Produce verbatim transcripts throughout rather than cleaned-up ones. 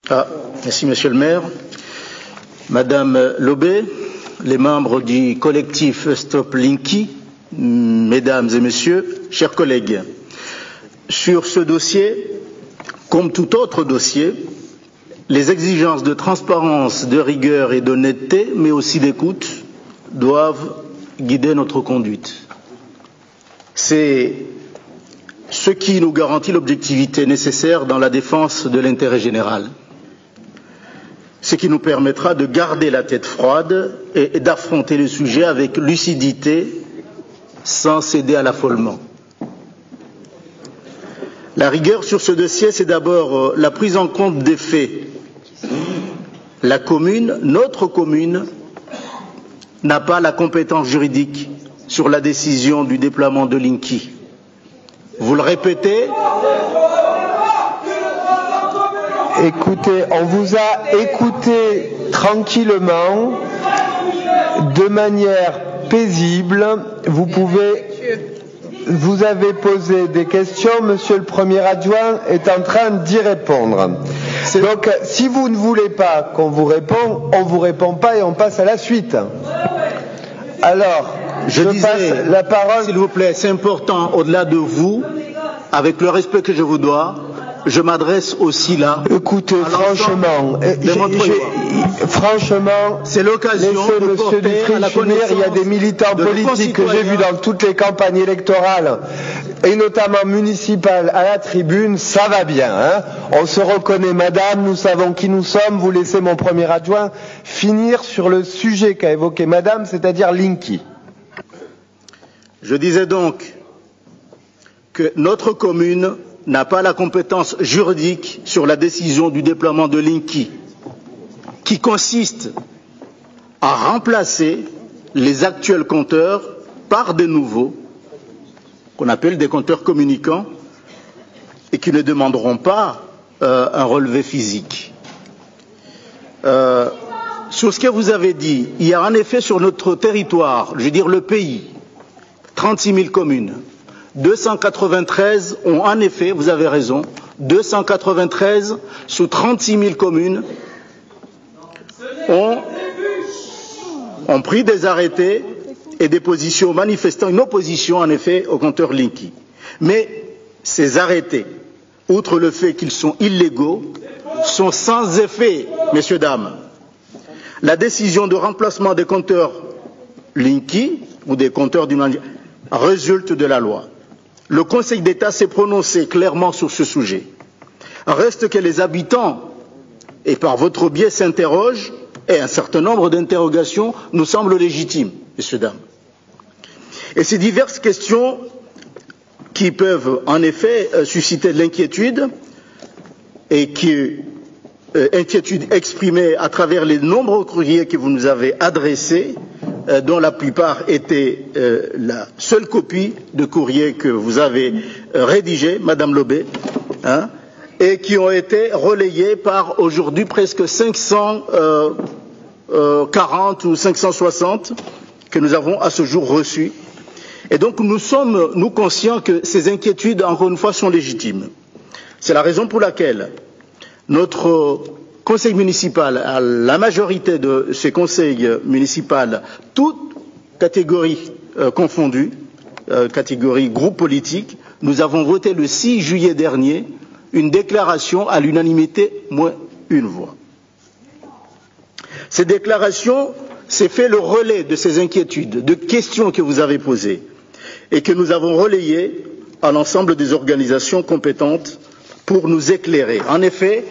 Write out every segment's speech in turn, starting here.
Ah, merci Monsieur le maire. Madame Lobé, les membres du collectif Stop Linky, mesdames et messieurs, chers collègues, sur ce dossier, comme tout autre dossier, les exigences de transparence, de rigueur et d'honnêteté, mais aussi d'écoute, doivent guider notre conduite. C'est ce qui nous garantit l'objectivité nécessaire dans la défense de l'intérêt général. Ce qui nous permettra de garder la tête froide et d'affronter le sujet avec lucidité sans céder à l'affolement. La rigueur sur ce dossier, c'est d'abord la prise en compte des faits. La commune, notre commune, n'a pas la compétence juridique sur la décision du déploiement de Linky. Vous le répétez ? Écoutez, on vous a écouté tranquillement, de manière paisible. Vous pouvez, vous avez posé des questions, monsieur le premier adjoint est en train d'y répondre. Donc, si vous ne voulez pas qu'on vous réponde, on ne vous répond pas et on passe à la suite. Alors, je, je disais, passe la parole. S'il vous plaît, c'est important, au-delà de vous, avec le respect que je vous dois, je m'adresse aussi là. Écoutez, franchement, franchement, c'est l'occasion de monsieur Dufriche finir. Il y a des militants politiques que j'ai vus dans toutes les campagnes électorales, et notamment municipales, à la tribune. Ça va bien, hein. On se reconnaît, madame, nous savons qui nous sommes. Vous laissez mon premier adjoint finir sur le sujet qu'a évoqué madame, c'est-à-dire Linky. Je disais donc que notre commune n'a pas la compétence juridique sur la décision du déploiement de Linky, qui consiste à remplacer les actuels compteurs par des nouveaux, qu'on appelle des compteurs communicants, et qui ne demanderont pas euh, un relevé physique. Euh, sur ce que vous avez dit, il y a en effet sur notre territoire, je veux dire le pays, trente-six mille communes. deux cent quatre-vingt-treize ont en effet, vous avez raison, deux cent quatre-vingt-treize sur trente-six mille communes ont, ont pris des arrêtés et des positions manifestant une opposition en effet au compteur Linky. Mais ces arrêtés, outre le fait qu'ils sont illégaux, sont sans effet, messieurs, dames. La décision de remplacement des compteurs Linky ou des compteurs d'une manière résulte de la loi. Le Conseil d'État s'est prononcé clairement sur ce sujet. Reste que les habitants, et par votre biais, s'interrogent, et un certain nombre d'interrogations nous semblent légitimes, messieurs, dames. Et ces diverses questions qui peuvent en effet susciter de l'inquiétude, et qui, euh, inquiétude exprimée à travers les nombreux courriers que vous nous avez adressés, euh, dont la plupart étaient euh, la seule copie de courrier que vous avez euh, rédigé, Madame Lobé, hein, et qui ont été relayés par aujourd'hui presque cinq cent quarante ou cinq cent soixante que nous avons à ce jour reçus. Et donc nous sommes, nous, conscients que ces inquiétudes, encore une fois, sont légitimes. C'est la raison pour laquelle notre conseil municipal, à la majorité de ces conseils municipaux, toutes catégories euh, confondues, euh, catégories groupes politiques, nous avons voté le six juillet dernier une déclaration à l'unanimité, moins une voix. Cette déclaration s'est fait le relais de ces inquiétudes, de questions que vous avez posées et que nous avons relayées à l'ensemble des organisations compétentes pour nous éclairer. En effet,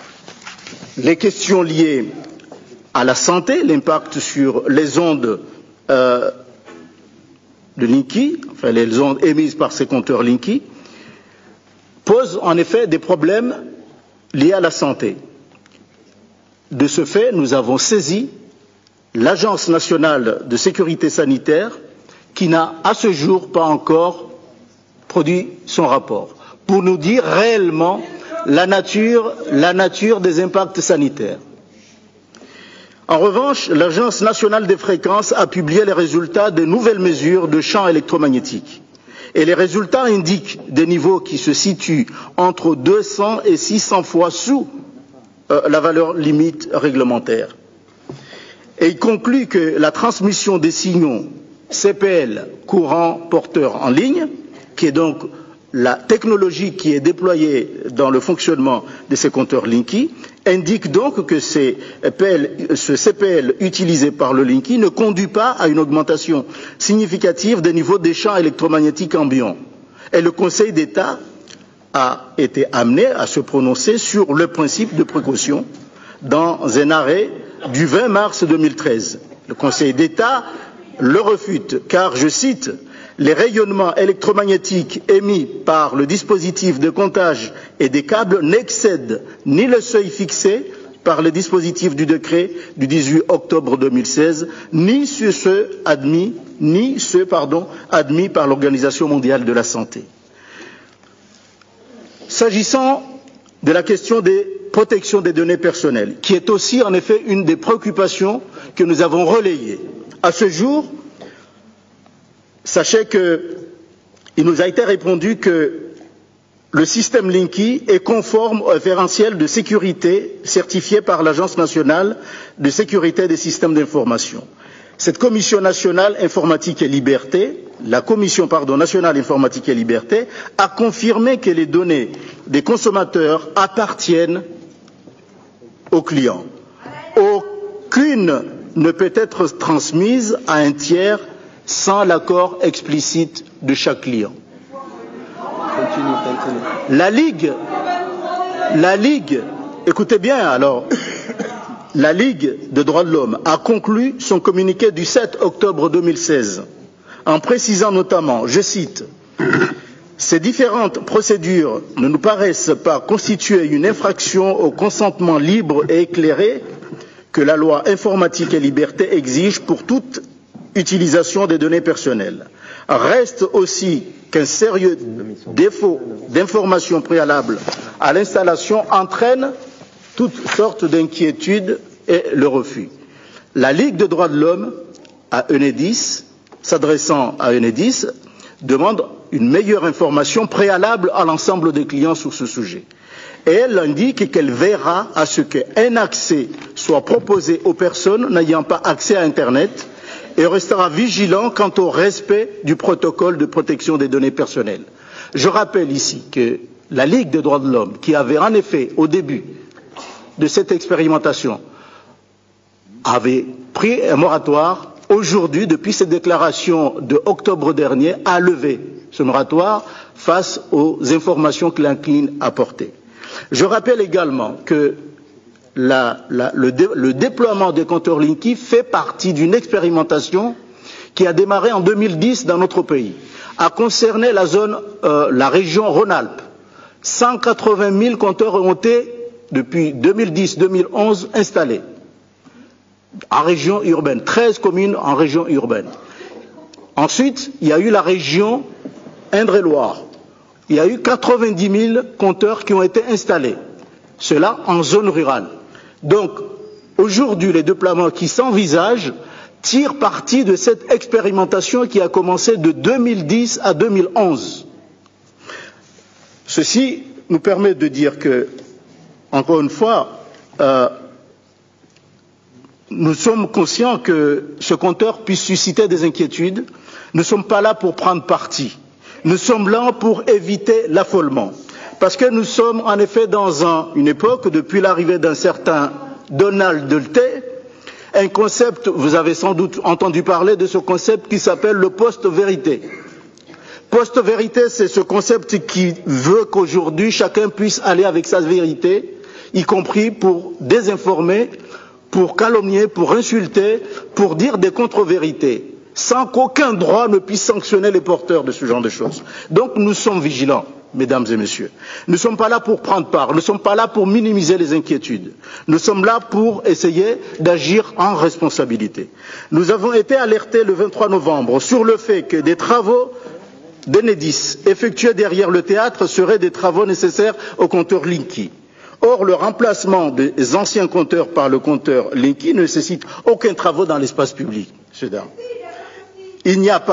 les questions liées à la santé, l'impact sur les ondes euh, de Linky, enfin les ondes émises par ces compteurs Linky, posent en effet des problèmes liés à la santé. De ce fait, nous avons saisi l'Agence nationale de sécurité sanitaire qui n'a à ce jour pas encore produit son rapport pour nous dire réellement la nature, la nature des impacts sanitaires. En revanche, l'Agence nationale des fréquences a publié les résultats des nouvelles mesures de champs électromagnétiques. Et les résultats indiquent des niveaux qui se situent entre deux cents et six cents fois sous euh, la valeur limite réglementaire. Et il conclut que la transmission des signaux C P L, courant porteur en ligne, qui est donc la technologie qui est déployée dans le fonctionnement de ces compteurs Linky, indique donc que ces P L, ce C P L utilisé par le Linky ne conduit pas à une augmentation significative des niveaux des champs électromagnétiques ambiants. Et le Conseil d'État a été amené à se prononcer sur le principe de précaution dans un arrêt du vingt mars deux mille treize. Le Conseil d'État le refute car, je cite, les rayonnements électromagnétiques émis par le dispositif de comptage et des câbles n'excèdent ni le seuil fixé par le dispositif du décret du dix-huit octobre deux mille seize, ni ceux admis, ni ceux, pardon, admis par l'Organisation mondiale de la santé. S'agissant de la question des protections des données personnelles, qui est aussi en effet une des préoccupations que nous avons relayées. À ce jour, sachez qu'il nous a été répondu que le système Linky est conforme au référentiel de sécurité certifié par l'Agence nationale de sécurité des systèmes d'information. Cette Commission nationale informatique et liberté, la Commission pardon, nationale informatique et liberté, a confirmé que les données des consommateurs appartiennent aux clients. Aucune ne peut être transmise à un tiers sans l'accord explicite de chaque client. Continue, continue. La Ligue, la Ligue, écoutez bien alors, la Ligue des droits de l'homme a conclu son communiqué du sept octobre deux mille seize en précisant notamment, je cite, « Ces différentes procédures ne nous paraissent pas constituer une infraction au consentement libre et éclairé que la loi informatique et liberté exige pour toute utilisation des données personnelles. Reste aussi qu'un sérieux défaut d'information préalable à l'installation entraîne toutes sortes d'inquiétudes et le refus. La Ligue des droits de l'homme à Enedis, s'adressant à Enedis, demande une meilleure information préalable à l'ensemble des clients sur ce sujet. Et elle indique qu'elle verra à ce qu'un accès soit proposé aux personnes n'ayant pas accès à Internet et restera vigilant quant au respect du protocole de protection des données personnelles. Je rappelle ici que la Ligue des droits de l'homme, qui avait en effet, au début de cette expérimentation, avait pris un moratoire, aujourd'hui, depuis cette déclaration de octobre dernier, a levé ce moratoire face aux informations que l'Incline a apportées. Je rappelle également que la, la, le, dé, le déploiement des compteurs Linky fait partie d'une expérimentation qui a démarré en deux mille dix dans notre pays, a concerné la zone, euh, la région Rhône-Alpes. cent quatre-vingt mille compteurs ont été, depuis deux mille dix deux mille onze, installés en région urbaine, treize communes en région urbaine. Ensuite, il y a eu la région Indre-et-Loire. Il y a eu quatre-vingt-dix mille compteurs qui ont été installés, cela en zone rurale. Donc, aujourd'hui, les déploiements qui s'envisagent tirent parti de cette expérimentation qui a commencé de deux mille dix à deux mille onze. Ceci nous permet de dire que, encore une fois, euh, nous sommes conscients que ce compteur puisse susciter des inquiétudes. Nous ne sommes pas là pour prendre parti. Nous sommes là pour éviter l'affolement. Parce que nous sommes en effet dans un, une époque, depuis l'arrivée d'un certain Donald Dulte, un concept, vous avez sans doute entendu parler de ce concept qui s'appelle le post-vérité. Post-vérité, c'est ce concept qui veut qu'aujourd'hui chacun puisse aller avec sa vérité, y compris pour désinformer, pour calomnier, pour insulter, pour dire des contre-vérités, sans qu'aucun droit ne puisse sanctionner les porteurs de ce genre de choses. Donc nous sommes vigilants, mesdames et messieurs. Nous ne sommes pas là pour prendre part, nous ne sommes pas là pour minimiser les inquiétudes. Nous sommes là pour essayer d'agir en responsabilité. Nous avons été alertés le vingt-trois novembre sur le fait que des travaux d'Enedis effectués derrière le théâtre seraient des travaux nécessaires au compteur Linky. Or, le remplacement des anciens compteurs par le compteur Linky ne nécessite aucun travaux dans l'espace public, monsieur Dam. Il n'y a pas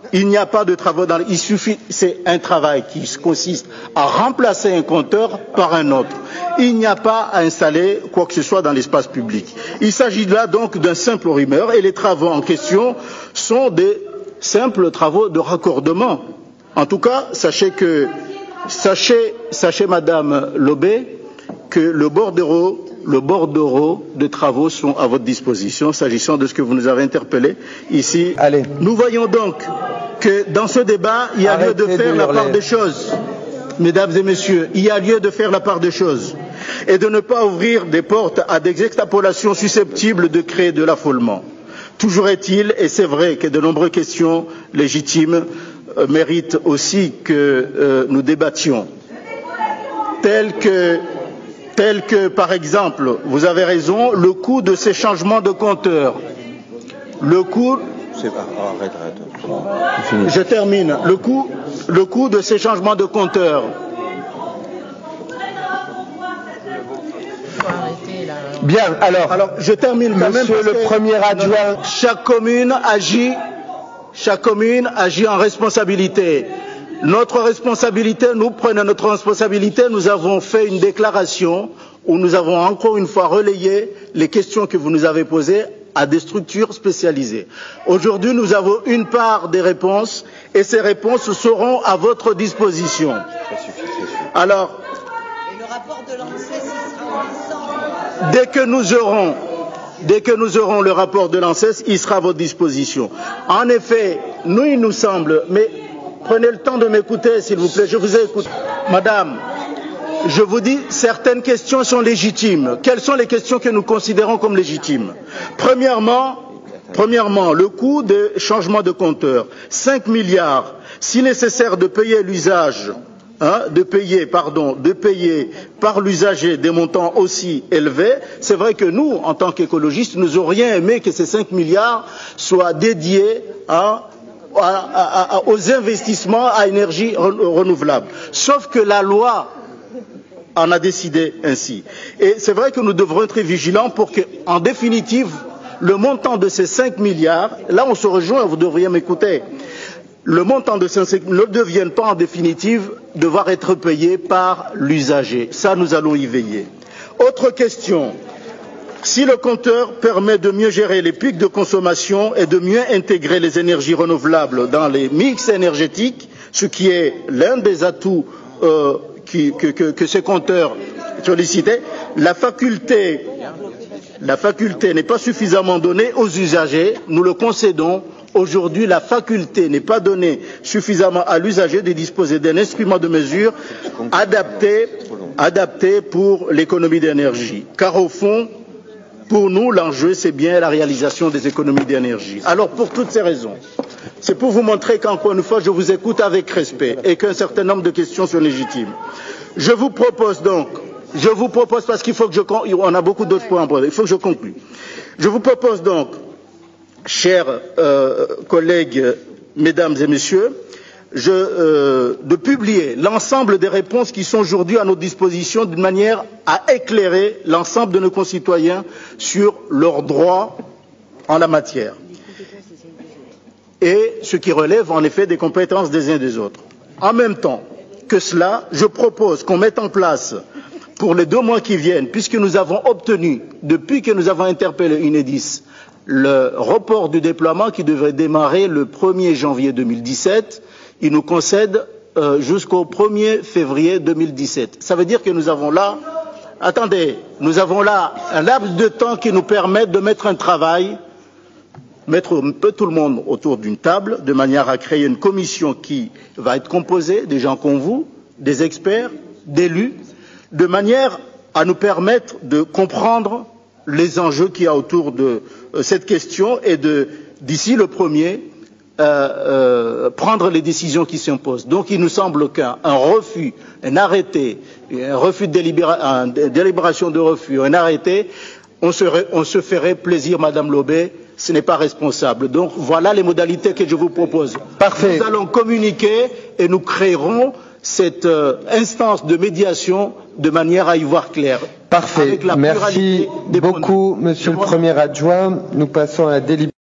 Il n'y a pas de travaux dans... Il suffit... C'est un travail qui consiste à remplacer un compteur par un autre. Il n'y a pas à installer quoi que ce soit dans l'espace public. Il s'agit là donc d'un simple rumeur et les travaux en question sont des simples travaux de raccordement. En tout cas, sachez que... Sachez, sachez Madame Lobé, que le bordereau, le bordereau de travaux sont à votre disposition, s'agissant de ce que vous nous avez interpellé ici. Allez. Nous voyons donc que dans ce débat, il y a Arrêtez lieu de faire de la part hurler. des choses. Mesdames et messieurs, il y a lieu de faire la part des choses et de ne pas ouvrir des portes à des extrapolations susceptibles de créer de l'affolement. Toujours est-il, et c'est vrai que de nombreuses questions légitimes euh, méritent aussi que euh, nous débattions, telles que, telles que, par exemple, vous avez raison, le coût de ces changements de compteur. Le coût... C'est pas... oh, arrête, arrête. Je termine. Le coût, le coût de ces changements de compteur. Bien, alors, Alors, je termine quand Monsieur même. le parce que premier adjoint. Chaque commune agit, chaque commune agit en responsabilité. Notre responsabilité, nous prenons notre responsabilité. Nous avons fait une déclaration où nous avons encore une fois relayé les questions que vous nous avez posées à des structures spécialisées. Aujourd'hui, nous avons une part des réponses et ces réponses seront à votre disposition. Ça suffit, ça suffit. Alors, Et le rapport de l'ANSES sera en décembre. dès que nous aurons, dès que nous aurons le rapport de l'ANSES, il sera à votre disposition. En effet, nous, il nous semble, mais prenez le temps de m'écouter, s'il vous plaît, je vous écoute. Madame, je vous dis, certaines questions sont légitimes. Quelles sont les questions que nous considérons comme légitimes? Premièrement, premièrement, le coût de changement de compteur. cinq milliards. Si nécessaire de payer l'usage, hein, de payer, pardon, de payer par l'usager des montants aussi élevés, c'est vrai que nous, en tant qu'écologistes, nous aurions aimé que ces cinq milliards soient dédiés à À, à, à, aux investissements à énergie renouvelable. Sauf que la loi en a décidé ainsi. Et c'est vrai que nous devrons être vigilants pour que, en définitive, le montant de ces cinq milliards, là on se rejoint, vous devriez m'écouter, le montant de ces cinq milliards ne devienne pas en définitive devoir être payé par l'usager. Ça, nous allons y veiller. Autre question. Si le compteur permet de mieux gérer les pics de consommation et de mieux intégrer les énergies renouvelables dans les mix énergétiques, ce qui est l'un des atouts euh, qui, que, que, que ces compteurs sollicitaient, la faculté, la faculté n'est pas suffisamment donnée aux usagers, nous le concédons. Aujourd'hui, la faculté n'est pas donnée suffisamment à l'usager de disposer d'un instrument de mesure adapté, adapté pour l'économie d'énergie. Car au fond, pour nous, l'enjeu, c'est bien la réalisation des économies d'énergie. Alors, pour toutes ces raisons, c'est pour vous montrer qu'encore une fois, je vous écoute avec respect et qu'un certain nombre de questions sont légitimes. Je vous propose donc, je vous propose, parce qu'il faut que je, on a beaucoup d'autres points à aborder, il faut que je conclue. Je vous propose donc, chers euh, collègues, mesdames et messieurs, je, euh, de publier l'ensemble des réponses qui sont aujourd'hui à notre disposition d'une manière à éclairer l'ensemble de nos concitoyens sur leurs droits en la matière et ce qui relève en effet des compétences des uns et des autres. En même temps que cela, je propose qu'on mette en place pour les deux mois qui viennent, puisque nous avons obtenu, depuis que nous avons interpellé Unedis, le report du déploiement qui devrait démarrer le premier janvier deux mille dix-sept, il nous concède euh, jusqu'au premier février deux mille dix-sept. Ça veut dire que nous avons là, attendez, nous avons là un laps de temps qui nous permet de mettre un travail, mettre un peu tout le monde autour d'une table, de manière à créer une commission qui va être composée des gens comme vous, des experts, d'élus, de manière à nous permettre de comprendre les enjeux qu'il y a autour de euh, cette question et de, d'ici le premier, Euh, euh, prendre les décisions qui s'imposent. Donc il nous semble qu'un un refus, un arrêté, un refus de délibéra, un, une délibération de refus, un arrêté, on, serait, on se ferait plaisir, Madame Lobé, ce n'est pas responsable. Donc voilà les modalités que je vous propose. Parfait. Nous allons communiquer et nous créerons cette euh, instance de médiation de manière à y voir clair. Parfait. Merci beaucoup, Monsieur le Premier adjoint. Nous passons à la délibération.